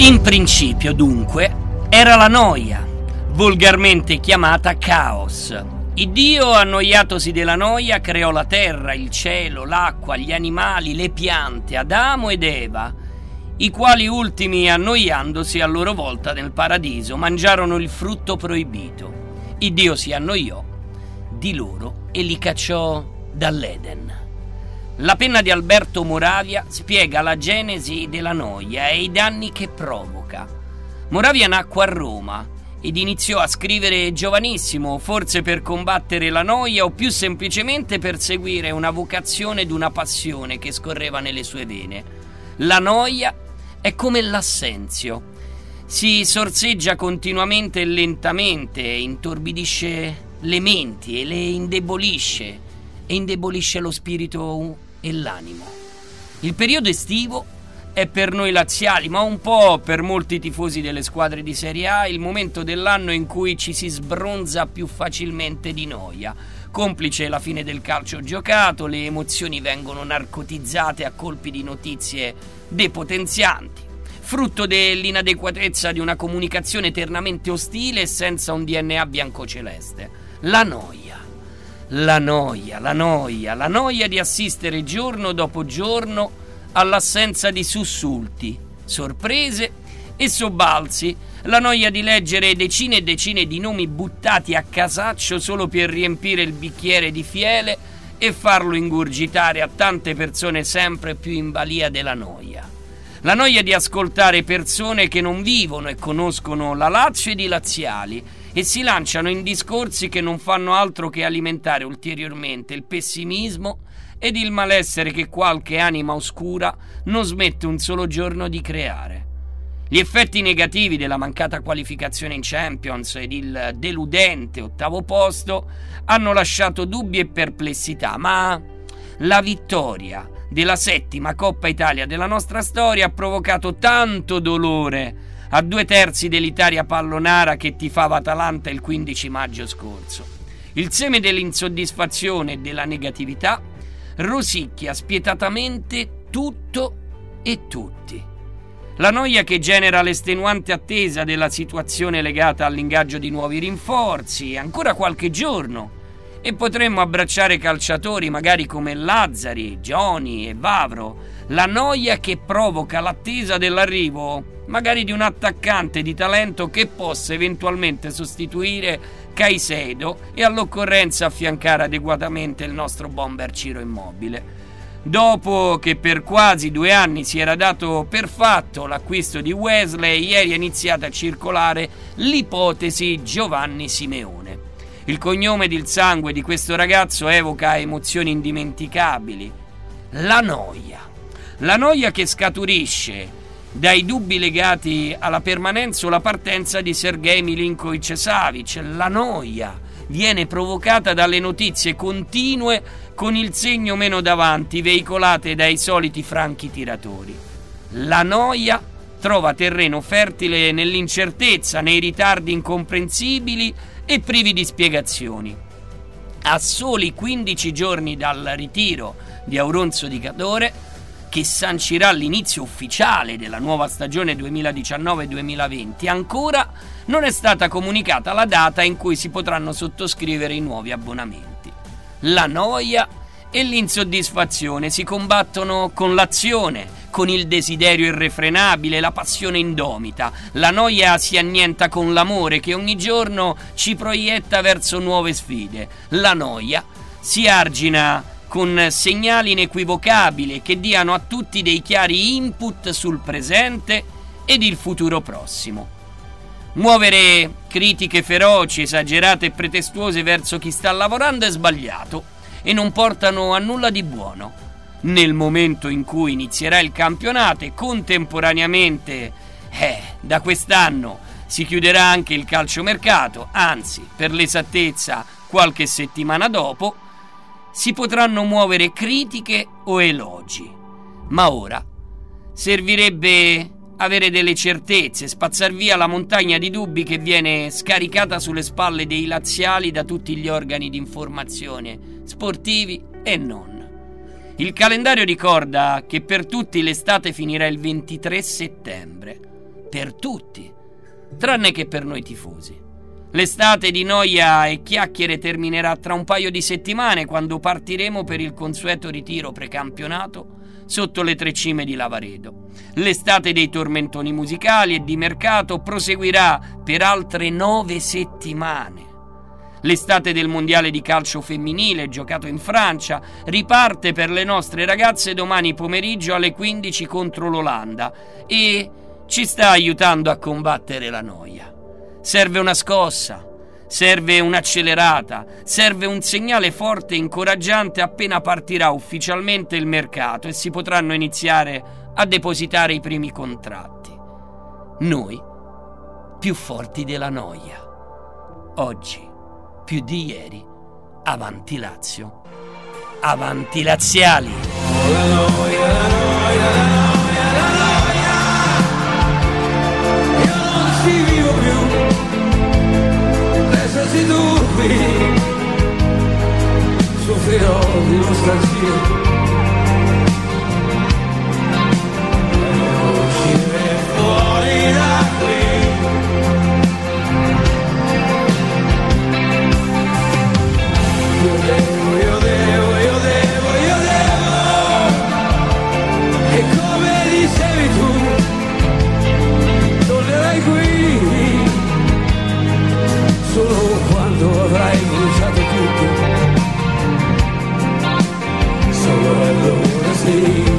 In principio, dunque, era la noia, volgarmente chiamata caos. Iddio, annoiatosi della noia, creò la terra, il cielo, l'acqua, gli animali, le piante, Adamo ed Eva, i quali ultimi, annoiandosi a loro volta nel paradiso, mangiarono il frutto proibito. Iddio si annoiò di loro e li cacciò dall'Eden. La penna di Alberto Moravia spiega la genesi della noia e i danni che provoca. Moravia nacque a Roma ed iniziò a scrivere giovanissimo, forse per combattere la noia o più semplicemente per seguire una vocazione ed una passione che scorreva nelle sue vene. La noia è come l'assenzio. Si sorseggia continuamente e lentamente, intorbidisce le menti e le indebolisce, e indebolisce lo spirito e l'animo. Il periodo estivo è per noi laziali, ma un po' per molti tifosi delle squadre di Serie A, il momento dell'anno in cui ci si sbronza più facilmente di noia. Complice la fine del calcio giocato, le emozioni vengono narcotizzate a colpi di notizie depotenzianti, frutto dell'inadeguatezza di una comunicazione eternamente ostile e senza un DNA biancoceleste. La noia di assistere giorno dopo giorno all'assenza di sussulti, sorprese e sobbalzi, la noia di leggere decine e decine di nomi buttati a casaccio solo per riempire il bicchiere di fiele e farlo ingurgitare a tante persone sempre più in balia della noia. La noia di ascoltare persone che non vivono e conoscono la Lazio ed i laziali e si lanciano in discorsi che non fanno altro che alimentare ulteriormente il pessimismo ed il malessere che qualche anima oscura non smette un solo giorno di creare. Gli effetti negativi della mancata qualificazione in Champions ed il deludente 8° posto hanno lasciato dubbi e perplessità, ma la vittoria della 7ª Coppa Italia della nostra storia ha provocato tanto dolore a 2/3 dell'Italia pallonara che tifava Atalanta il 15 maggio scorso. Il seme dell'insoddisfazione e della negatività rosicchia spietatamente tutto e tutti. La noia che genera l'estenuante attesa della situazione legata all'ingaggio di nuovi rinforzi, ancora qualche giorno, e potremmo abbracciare calciatori magari come Lazzari, Gioni e Vavro. La noia che provoca l'attesa dell'arrivo magari di un attaccante di talento che possa eventualmente sostituire Caicedo e all'occorrenza affiancare adeguatamente il nostro bomber Ciro Immobile. Dopo che per quasi 2 anni si era dato per fatto l'acquisto di Wesley, ieri è iniziata a circolare l'ipotesi Giovanni Simeone. Il cognome ed il sangue di questo ragazzo evoca emozioni indimenticabili. La noia che scaturisce dai dubbi legati alla permanenza o la partenza di Sergej Milinkovic-Savic. La noia viene provocata dalle notizie continue con il segno meno davanti veicolate dai soliti franchi tiratori. La noia trova terreno fertile nell'incertezza, nei ritardi incomprensibili e privi di spiegazioni. A soli 15 giorni dal ritiro di Auronzo Di Cadore, che sancirà l'inizio ufficiale della nuova stagione 2019-2020, ancora non è stata comunicata la data in cui si potranno sottoscrivere i nuovi abbonamenti. La noia e l'insoddisfazione si combattono con l'azione, con il desiderio irrefrenabile, la passione indomita. La noia si annienta con l'amore che ogni giorno ci proietta verso nuove sfide. La noia si argina con segnali inequivocabili che diano a tutti dei chiari input sul presente ed il futuro prossimo. Muovere critiche feroci, esagerate e pretestuose verso chi sta lavorando è sbagliato e non portano a nulla di buono. Nel momento in cui inizierà il campionato e contemporaneamente, da quest'anno si chiuderà anche il calciomercato, anzi, per l'esattezza, qualche settimana dopo, si potranno muovere critiche o elogi. Ma ora servirebbe avere delle certezze, spazzar via la montagna di dubbi che viene scaricata sulle spalle dei laziali da tutti gli organi di informazione, sportivi e non. Il calendario ricorda che per tutti l'estate finirà il 23 settembre. per tutti, tranne che per noi tifosi. L'estate di noia e chiacchiere terminerà tra un paio di settimane, quando partiremo per il consueto ritiro precampionato sotto le 3 cime di Lavaredo. L'estate dei tormentoni musicali e di mercato proseguirà per altre 9 settimane. L'estate del mondiale di calcio femminile, giocato in Francia, riparte per le nostre ragazze domani pomeriggio alle 15 contro l'Olanda e ci sta aiutando a combattere la noia. Serve una scossa, serve un'accelerata, serve un segnale forte e incoraggiante appena partirà ufficialmente il mercato e si potranno iniziare a depositare i primi contratti. Noi, più forti della noia. Oggi, più di ieri, avanti Lazio, avanti laziali. La noia, la noia, la noia, la noia. Io non ci vivo più, restati tu qui, soffrirò di nostalgia. Uscire fuori da qui. Io devo, e come dicevi tu, tornerai qui, solo quando avrai bruciato tutto, solo allora sì.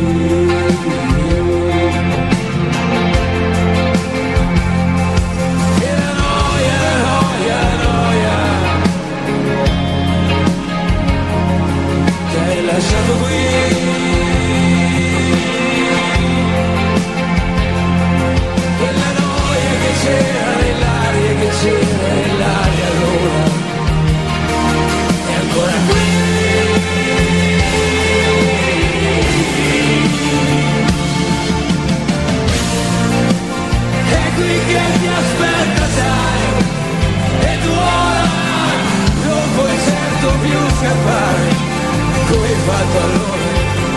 E la noia, la noia, la noia, ti hai lasciato qui. Quella noia che c'era nell'aria, che c'era nell'aria allora, è ancora qui. È qui che ti aspetta, sai, e tu ora non puoi certo più scappare, come hai fatto allora.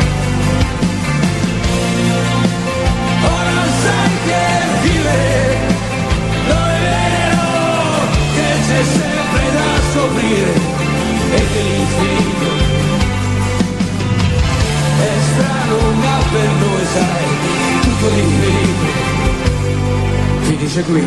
Ora sai che vivere non è vero, che c'è sempre da scoprire e che l'infinito è strano, ma per noi sai, tutto l'infinito finisce qui.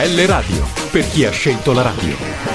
RPL Radio, per chi ha scelto la radio.